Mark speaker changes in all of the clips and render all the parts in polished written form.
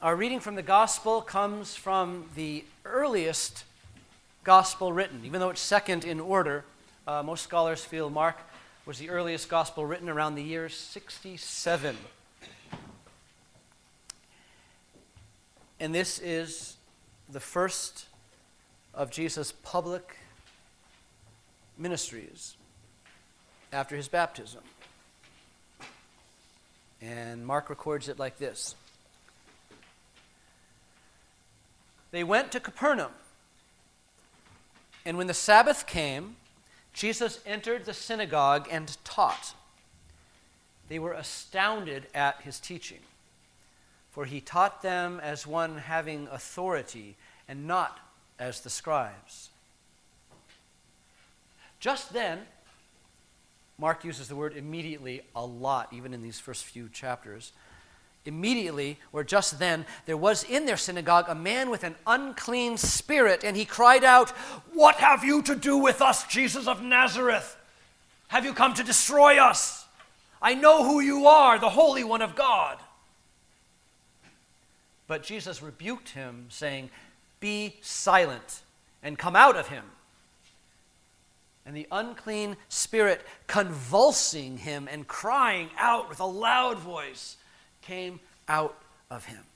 Speaker 1: Our reading from the gospel comes from the earliest gospel written. Even though it's second in order, most scholars feel Mark was the earliest gospel written around the year 67. And this is the first of Jesus' public ministries after his baptism. And Mark records it like this. They went to Capernaum, and when the Sabbath came, Jesus entered the synagogue and taught. They were astounded at his teaching, for he taught them as one having authority and not as the scribes. Just then, Mark uses the word immediately a lot, even in these first few chapters. Immediately, or just then, there was in their synagogue a man with an unclean spirit, and he cried out, "What have you to do with us, Jesus of Nazareth? Have you come to destroy us? I know who you are, the Holy One of God." But Jesus rebuked him, saying, "Be silent and come out of him." And the unclean spirit, convulsing him and crying out with a loud voice, came out of him.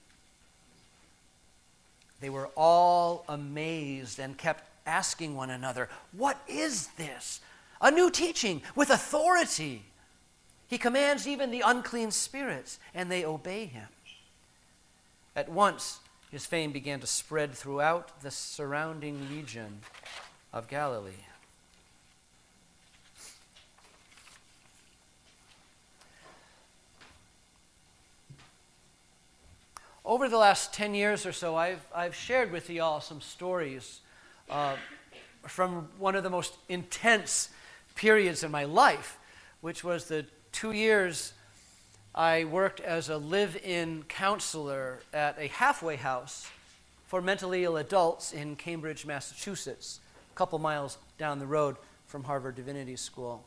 Speaker 1: They were all amazed and kept asking one another, "What is this? A new teaching with authority. He commands even the unclean spirits, and they obey him." At once, his fame began to spread throughout the surrounding region of Galilee. Over the last 10 years or so, I've shared with you all some stories from one of the most intense periods in my life, which was the 2 years I worked as a live-in counselor at a halfway house for mentally ill adults in Cambridge, Massachusetts, a couple miles down the road from Harvard Divinity School.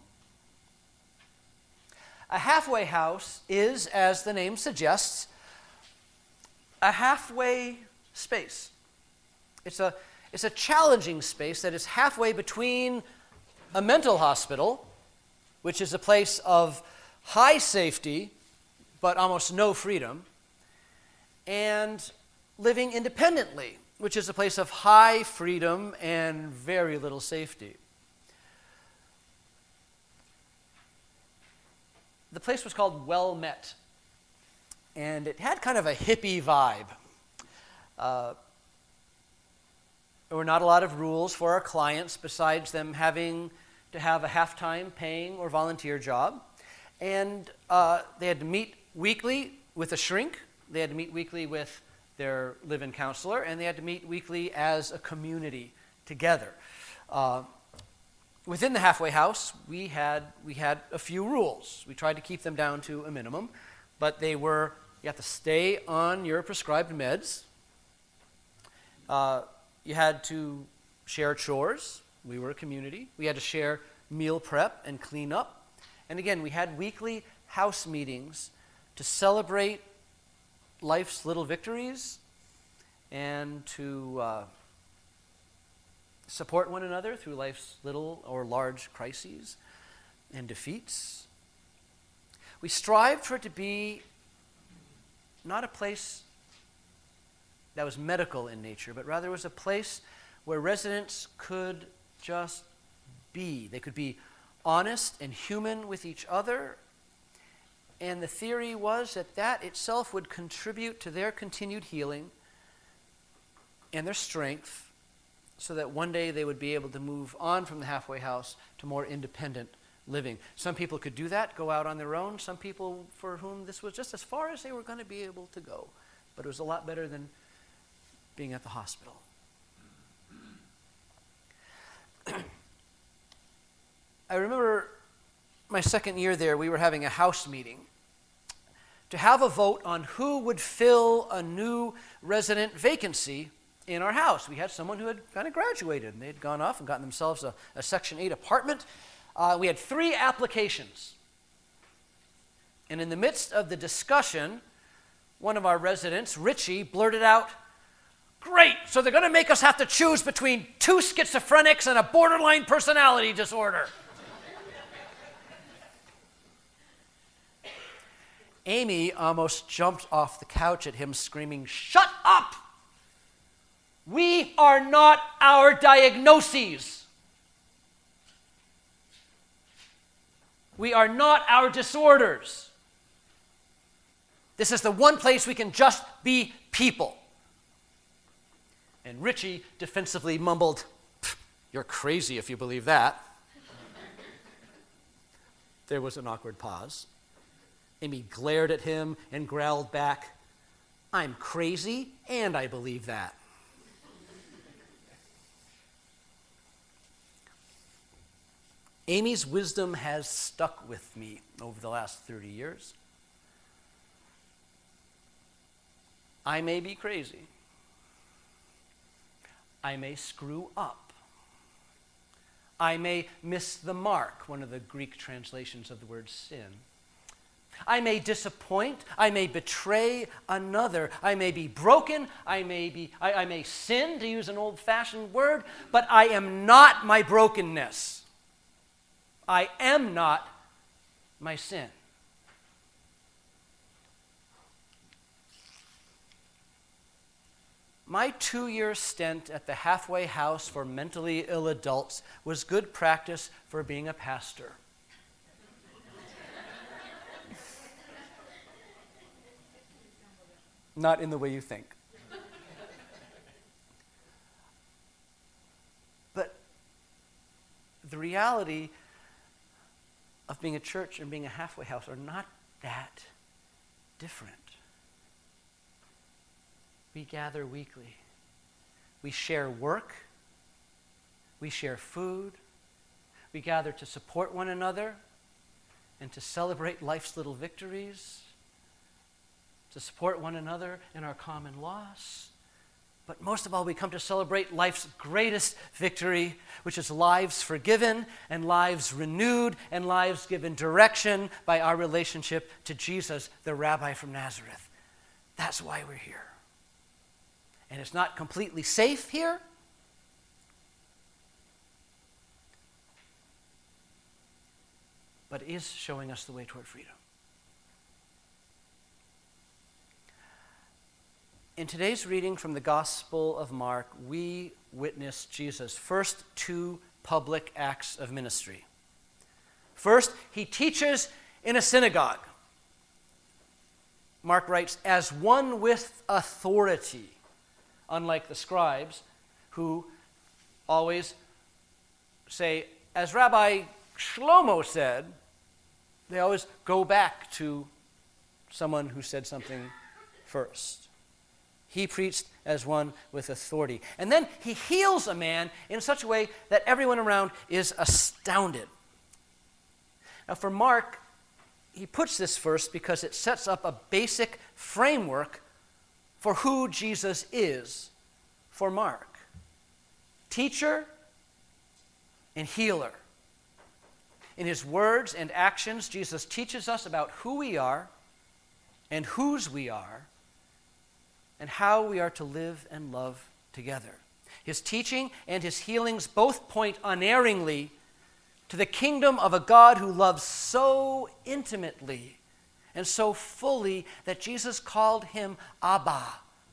Speaker 1: A halfway house is, as the name suggests, a halfway space. It's a challenging space that is halfway between a mental hospital, which is a place of high safety but almost no freedom, and living independently, which is a place of high freedom and very little safety. The place was called Well Met, and it had kind of a hippie vibe. There were not a lot of rules for our clients besides them having to have a half-time paying or volunteer job. And they had to meet weekly with a shrink. They had to meet weekly with their live-in counselor, and they had to meet weekly as a community together. Within the halfway house, we had a few rules. We tried to keep them down to a minimum, but they were: you have to stay on your prescribed meds. You had to share chores. We were a community. We had to share meal prep and clean up. And again, we had weekly house meetings to celebrate life's little victories and to support one another through life's little or large crises and defeats. We strived for it to be not a place that was medical in nature, but rather was a place where residents could just be. They could be honest and human with each other. And the theory was that that itself would contribute to their continued healing and their strength, so that one day they would be able to move on from the halfway house to more independent living. Some people could do that, go out on their own. Some people for whom this was just as far as they were going to be able to go. But it was a lot better than being at the hospital. I remember my second year there, we were having a house meeting to have a vote on who would fill a new resident vacancy in our house. We had someone who had kind of graduated, and they'd gone off and gotten themselves a Section 8 apartment. We had 3 applications. And in the midst of the discussion, one of our residents, Richie, blurted out, "Great, so they're going to make us have to choose between 2 schizophrenics and a borderline personality disorder." Amy almost jumped off the couch at him, screaming, "Shut up! We are not our diagnoses. We are not our disorders. This is the one place we can just be people." And Richie defensively mumbled, "You're crazy if you believe that." There was an awkward pause. Amy glared at him and growled back, "I'm crazy and I believe that." Amy's wisdom has stuck with me over the last 30 years. I may be crazy. I may screw up. I may miss the mark, one of the Greek translations of the word sin. I may disappoint. I may betray another. I may be broken. I may sin, to use an old-fashioned word, but I am not my brokenness. I am not my sin. My 2-year stint at the halfway house for mentally ill adults was good practice for being a pastor. Not in the way you think. But the reality of being a church and being a halfway house are not that different. We gather weekly. We share work. We share food. We gather to support one another and to celebrate life's little victories, to support one another in our common loss. But most of all, we come to celebrate life's greatest victory, which is lives forgiven and lives renewed and lives given direction by our relationship to Jesus, the Rabbi from Nazareth. That's why we're here. And it's not completely safe here. But it is showing us the way toward freedom. In today's reading from the Gospel of Mark, we witness Jesus' first 2 public acts of ministry. First, he teaches in a synagogue. Mark writes, as one with authority, unlike the scribes who always say, as Rabbi Shlomo said. They always go back to someone who said something first. He preached as one with authority. And then he heals a man in such a way that everyone around is astounded. Now for Mark, he puts this first because it sets up a basic framework for who Jesus is for Mark. Teacher and healer. In his words and actions, Jesus teaches us about who we are and whose we are and how we are to live and love together. His teaching and his healings both point unerringly to the kingdom of a God who loves so intimately and so fully that Jesus called him Abba,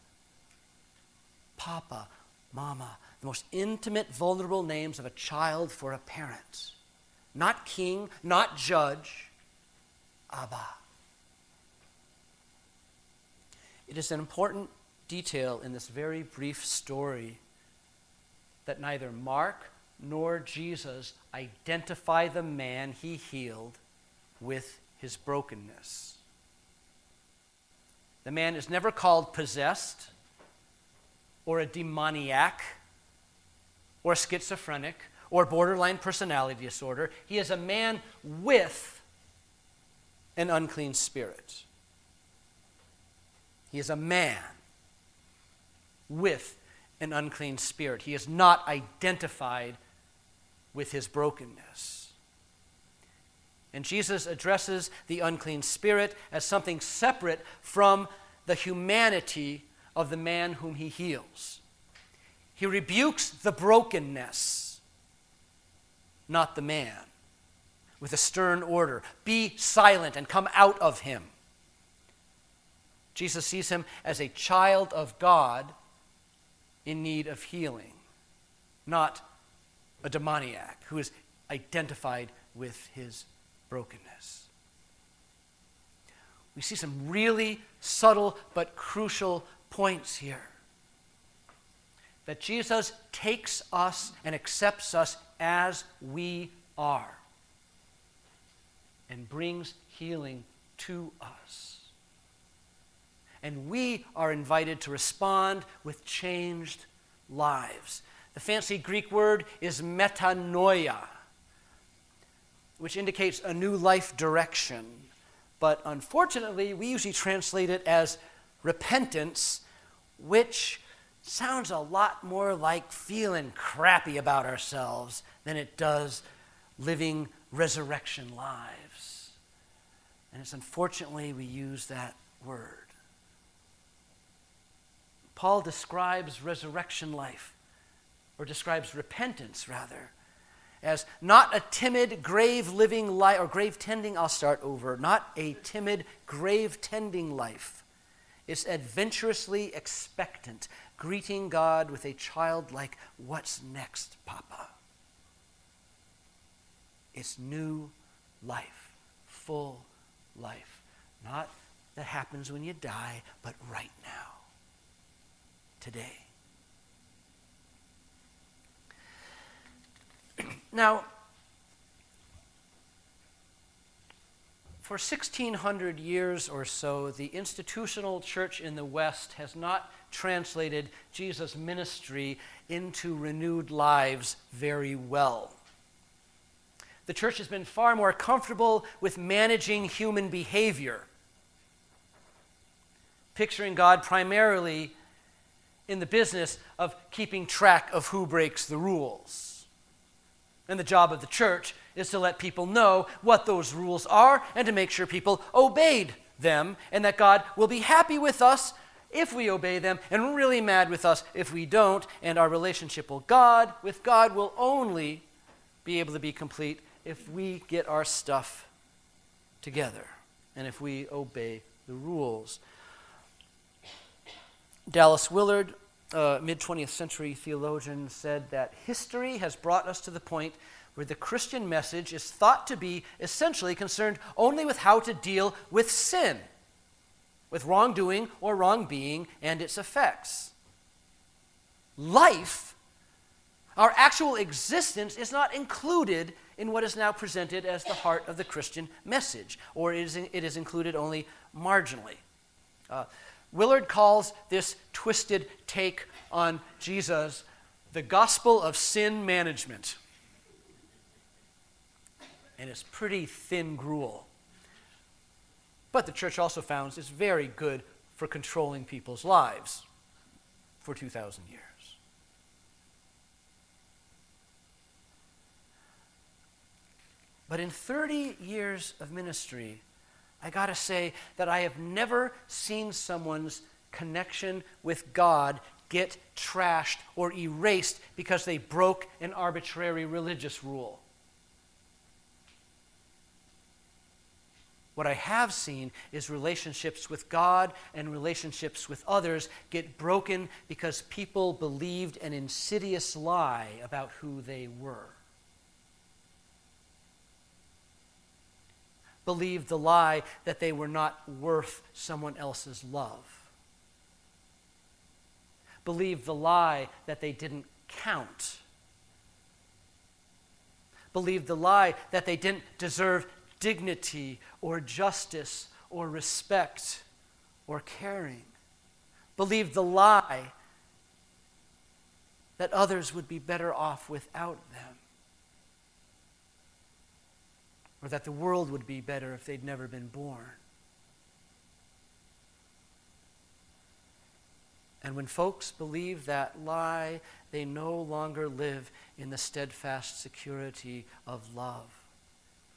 Speaker 1: Papa, Mama, the most intimate, vulnerable names of a child for a parent. Not king, not judge, Abba. It is an important detail in this very brief story that neither Mark nor Jesus identify the man he healed with his brokenness. The man is never called possessed or a demoniac or schizophrenic or borderline personality disorder. He is a man with an unclean spirit. He is a man with an unclean spirit. He is not identified with his brokenness. And Jesus addresses the unclean spirit as something separate from the humanity of the man whom he heals. He rebukes the brokenness, not the man, with a stern order. Be silent and come out of him. Jesus sees him as a child of God in need of healing, not a demoniac who is identified with his brokenness. We see some really subtle but crucial points here. That Jesus takes us and accepts us as we are and brings healing to us. And we are invited to respond with changed lives. The fancy Greek word is metanoia, which indicates a new life direction. But unfortunately, we usually translate it as repentance, which sounds a lot more like feeling crappy about ourselves than it does living resurrection lives. And it's unfortunately we use that word. Paul describes resurrection life, or describes repentance rather, as not a timid grave-living life, or grave-tending, not a timid grave-tending life. It's adventurously expectant, greeting God with a childlike, "What's next, Papa?" It's new life, full life. Not that happens when you die, but right now, today. Now, for 1,600 years or so, the institutional church in the West has not translated Jesus' ministry into renewed lives very well. The church has been far more comfortable with managing human behavior, picturing God primarily in the business of keeping track of who breaks the rules. And the job of the church is to let people know what those rules are and to make sure people obeyed them, and that God will be happy with us if we obey them and really mad with us if we don't, and our relationship with God will only be able to be complete if we get our stuff together and if we obey the rules. Dallas Willard, mid-20th century theologian, said that history has brought us to the point where the Christian message is thought to be essentially concerned only with how to deal with sin, with wrongdoing or wrongbeing and its effects. Life, our actual existence, is not included in what is now presented as the heart of the Christian message, or it is included only marginally. Willard calls this twisted take on Jesus the gospel of sin management. And it's pretty thin gruel. But the church also found it's very good for controlling people's lives for 2,000 years. But in 30 years of ministry, I gotta say that I have never seen someone's connection with God get trashed or erased because they broke an arbitrary religious rule. What I have seen is relationships with God and relationships with others get broken because people believed an insidious lie about who they were. Believed the lie that they were not worth someone else's love. Believed the lie that they didn't count. Believed the lie that they didn't deserve dignity or justice or respect or caring. Believed the lie that others would be better off without them, or that the world would be better if they'd never been born. And when folks believe that lie, they no longer live in the steadfast security of love.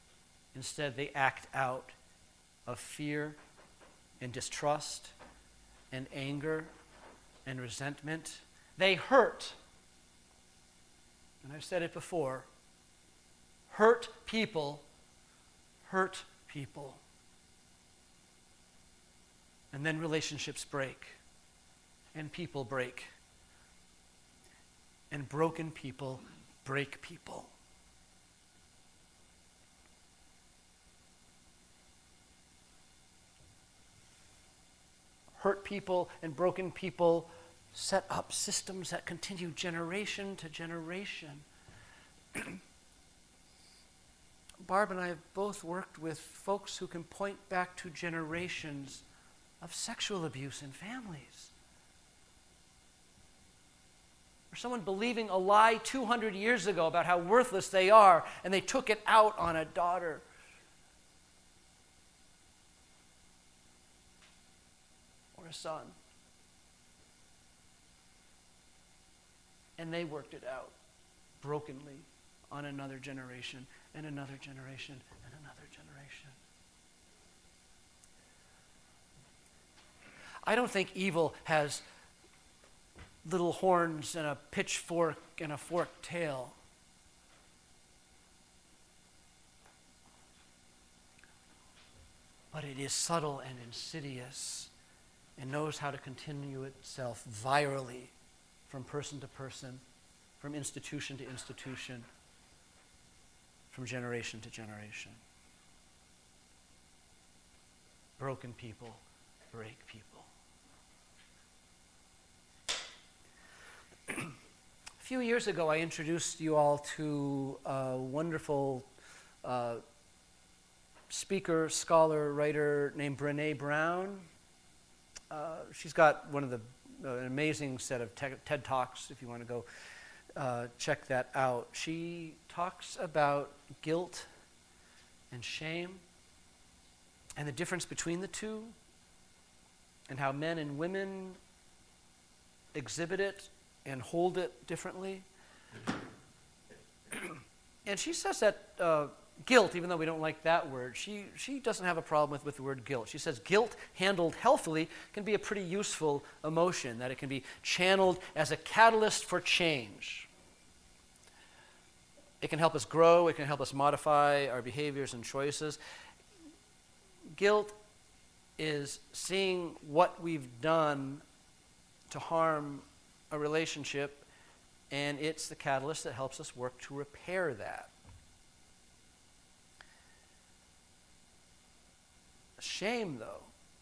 Speaker 1: Instead, they act out of fear and distrust and anger and resentment. They hurt. And I've said it before. Hurt people hurt people. And then relationships break. And people break. And broken people break people. Hurt people and broken people set up systems that continue generation to generation. Barb and I have both worked with folks who can point back to generations of sexual abuse in families. Or someone believing a lie 200 years ago about how worthless they are, and they took it out on a daughter. Or a son. And they worked it out brokenly on another generation, and another generation, and another generation. I don't think evil has little horns and a pitchfork and a forked tail. But it is subtle and insidious and knows how to continue itself virally from person to person, from institution to institution, from generation to generation. Broken people break people. A few years ago, I introduced you all to a wonderful speaker, scholar, writer named Brené Brown. She's got an amazing set of TED Talks, if you want to go check that out. She talks about guilt and shame and the difference between the two, and how men and women exhibit it and hold it differently. And she says that guilt, even though we don't like that word, she doesn't have a problem with the word guilt. She says guilt, handled healthily, can be a pretty useful emotion, that it can be channeled as a catalyst for change. It can help us grow, it can help us modify our behaviors and choices. Guilt is seeing what we've done to harm a relationship, and it's the catalyst that helps us work to repair that. Shame, though,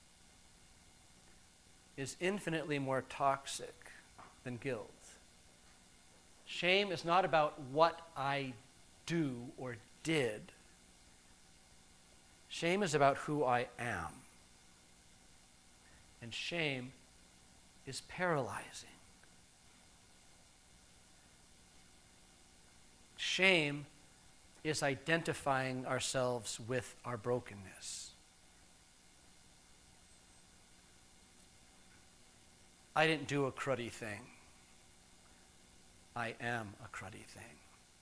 Speaker 1: is infinitely more toxic than guilt. Shame is not about what I do or did. Shame is about who I am. And shame is paralyzing. Shame is identifying ourselves with our brokenness. I didn't do a cruddy thing. I am a cruddy thing.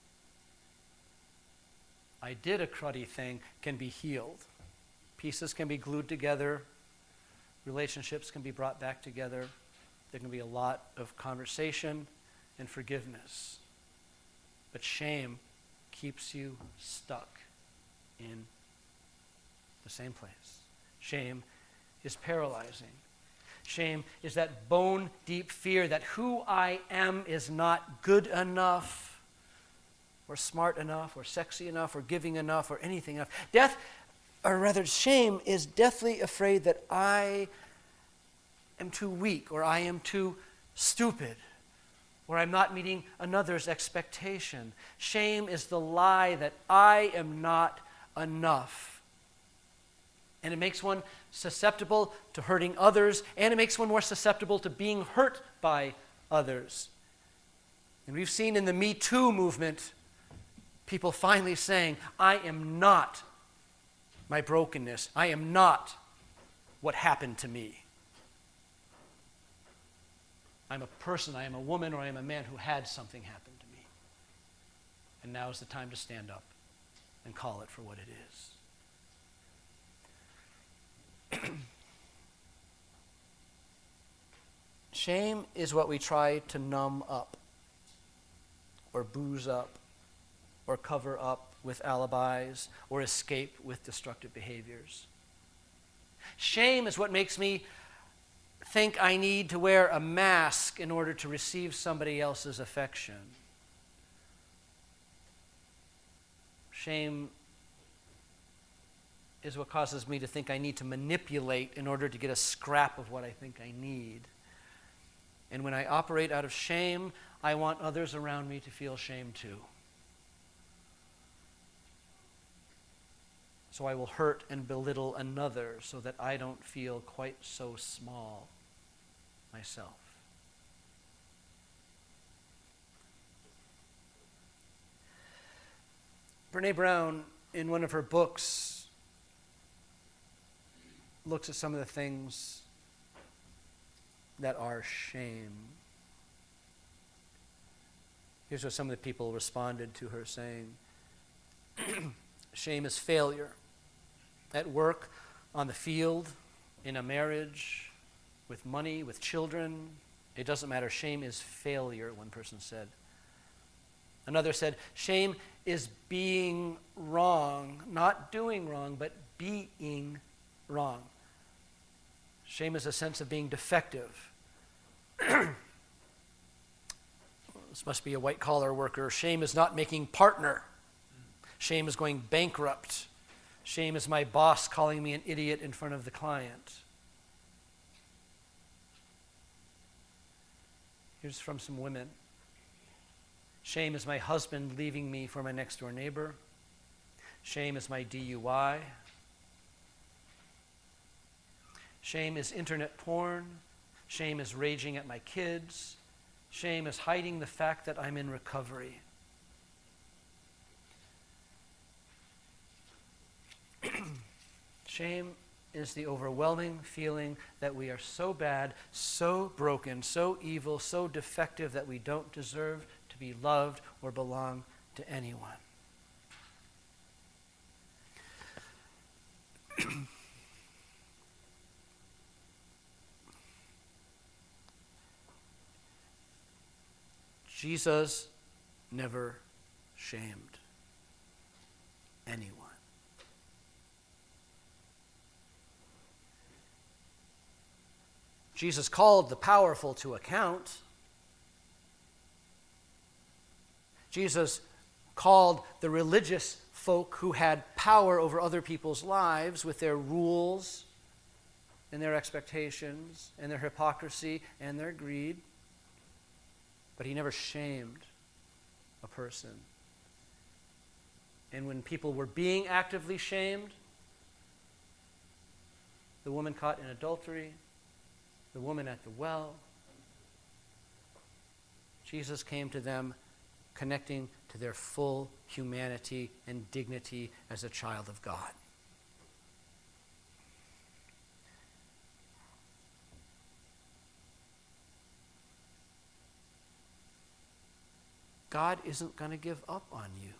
Speaker 1: I did a cruddy thing can be healed. Pieces can be glued together. Relationships can be brought back together. There can be a lot of conversation and forgiveness. But shame keeps you stuck in the same place. Shame is paralyzing. Shame is that bone-deep fear that who I am is not good enough, or smart enough, or sexy enough, or giving enough, or anything enough. Shame is deathly afraid that I am too weak, or I am too stupid, or I'm not meeting another's expectation. Shame is the lie that I am not enough. And it makes one susceptible to hurting others, and it makes one more susceptible to being hurt by others. And we've seen in the Me Too movement people finally saying, I am not my brokenness. I am not what happened to me. I'm a person, I am a woman, or I am a man who had something happen to me. And now is the time to stand up and call it for what it is. Shame is what we try to numb up, or booze up, or cover up with alibis, or escape with destructive behaviors. Shame is what makes me think I need to wear a mask in order to receive somebody else's affection. Shame is what causes me to think I need to manipulate in order to get a scrap of what I think I need. And when I operate out of shame, I want others around me to feel shame too. So I will hurt and belittle another so that I don't feel quite so small myself. Brené Brown, in one of her books, looks at some of the things that are shame. Here's what some of the people responded to her saying. Shame is failure. At work, on the field, in a marriage, with money, with children. It doesn't matter. Shame is failure, one person said. Another said, shame is being wrong, not doing wrong, but being wrong. Shame is a sense of being defective. This must be a white-collar worker. Shame is not making partner. Shame is going bankrupt. Shame is my boss calling me an idiot in front of the client. Here's from some women. Shame is my husband leaving me for my next-door neighbor. Shame is my DUI. Shame is internet porn. Shame is raging at my kids. Shame is hiding the fact that I'm in recovery. Shame is the overwhelming feeling that we are so bad, so broken, so evil, so defective that we don't deserve to be loved or belong to anyone. Jesus never shamed anyone. Jesus called the powerful to account. Jesus called the religious folk who had power over other people's lives with their rules and their expectations and their hypocrisy and their greed. But he never shamed a person. And when people were being actively shamed, the woman caught in adultery, the woman at the well, Jesus came to them connecting to their full humanity and dignity as a child of God. God isn't going to give up on you.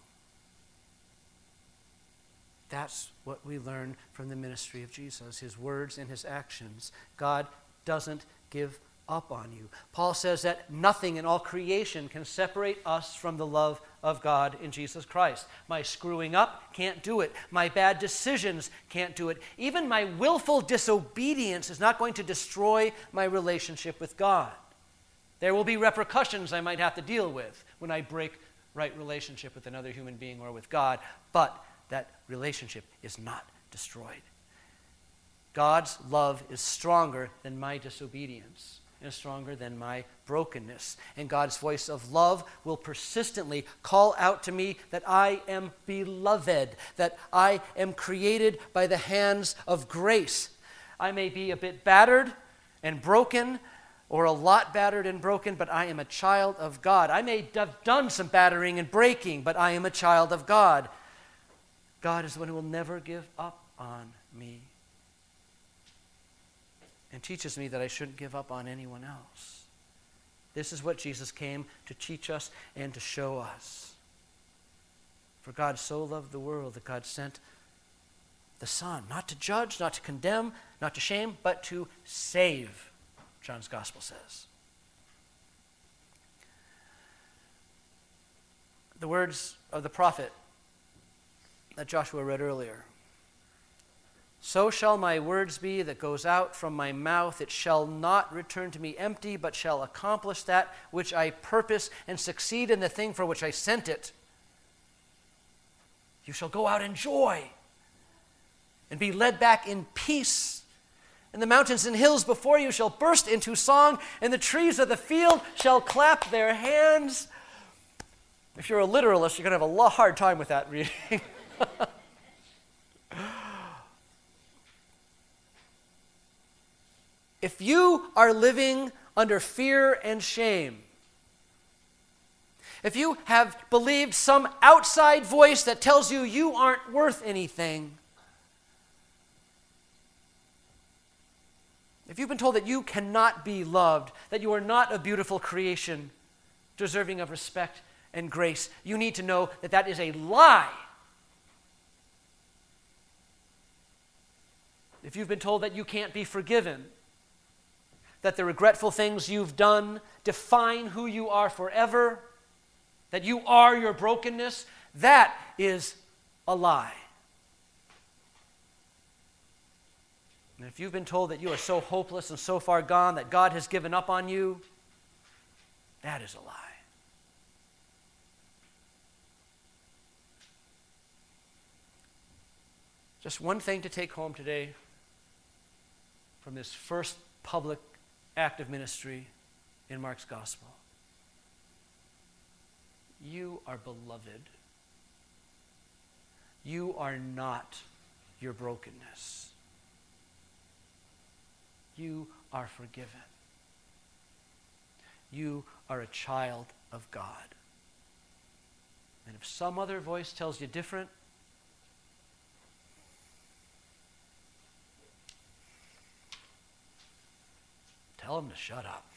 Speaker 1: That's what we learn from the ministry of Jesus, his words and his actions. God doesn't give up on you. Paul says that nothing in all creation can separate us from the love of God in Jesus Christ. My screwing up can't do it. My bad decisions can't do it. Even my willful disobedience is not going to destroy my relationship with God. There will be repercussions I might have to deal with when I break right relationship with another human being or with God, but that relationship is not destroyed. God's love is stronger than my disobedience and stronger than my brokenness. And God's voice of love will persistently call out to me that I am beloved, that I am created by the hands of grace. I may be a bit battered and broken, or a lot battered and broken, but I am a child of God. I may have done some battering and breaking, but I am a child of God. God is the one who will never give up on me and teaches me that I shouldn't give up on anyone else. This is what Jesus came to teach us and to show us. For God so loved the world that God sent the Son, not to judge, not to condemn, not to shame, but to save. John's Gospel says. The words of the prophet that Joshua read earlier. So shall my words be that goes out from my mouth. It shall not return to me empty, but shall accomplish that which I purpose and succeed in the thing for which I sent it. You shall go out in joy and be led back in peace. And the mountains and hills before you shall burst into song, and the trees of the field shall clap their hands. If you're a literalist, you're going to have a hard time with that reading. If you are living under fear and shame, if you have believed some outside voice that tells you you aren't worth anything, if you've been told that you cannot be loved, that you are not a beautiful creation deserving of respect and grace, you need to know that that is a lie. If you've been told that you can't be forgiven, that the regretful things you've done define who you are forever, that you are your brokenness, that is a lie. And if you've been told that you are so hopeless and so far gone that God has given up on you, that is a lie. Just one thing to take home today from this first public act of ministry in Mark's gospel. You are beloved. You are not your brokenness. You are forgiven. You are a child of God. And if some other voice tells you different, tell them to shut up.